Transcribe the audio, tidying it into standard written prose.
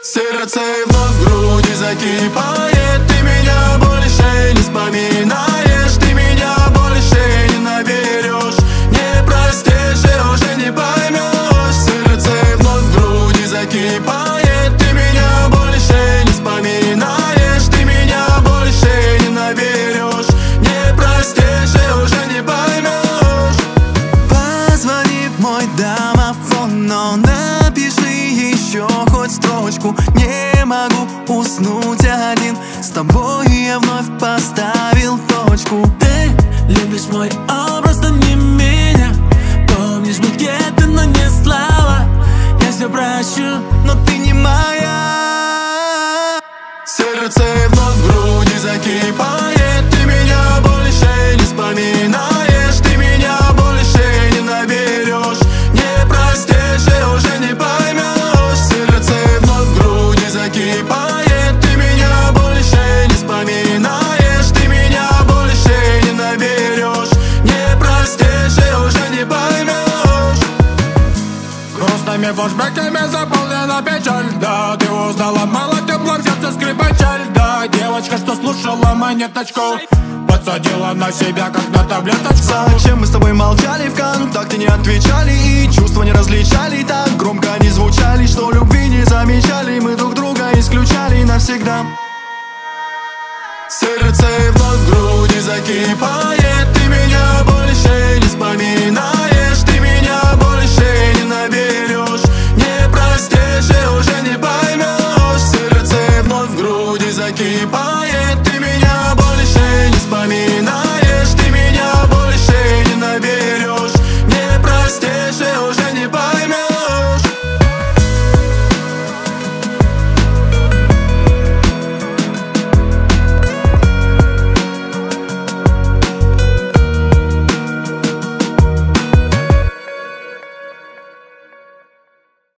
Сердце вновь в груди закипает. Ты меня больше не вспоминаешь, ты меня больше не наберешь, не простишь и уже не поймешь. Сердце вновь в груди закипает. Ты меня больше не вспоминаешь, ты меня больше не наберешь, не простишь и уже не поймешь. Позвони в мой домофон, но напиши еще хоть строчку. Не могу уснуть один, с тобой я вновь поставил точку. Ты любишь мой образ, но не меня. Помнишь, мы где-то, но не слова. Я все прощу, но ты не моя. Сердце вновь в груди закипает. Ты меня больше не вспоминаешь, ты меня больше не наберешь, не простишь и уже не поймешь. Сердце вновь в груди закипает. Ты меня больше не вспоминаешь, ты меня больше не наберешь, не простишь и уже не поймешь. Грустными флешбеками заполнена печаль. Да, ты узнала мало тепла, в сердце скрипачаль. Да, девочка, что слушала монеточку, подсадила на себя, как на таблеточку. Зачем мы с тобой молчали, ВКонтакте не отвечали, и чувства не различали, так громко не звучали, что любви не замечали, мы друг друга исключали навсегда. Сердце вновь в груди закипает.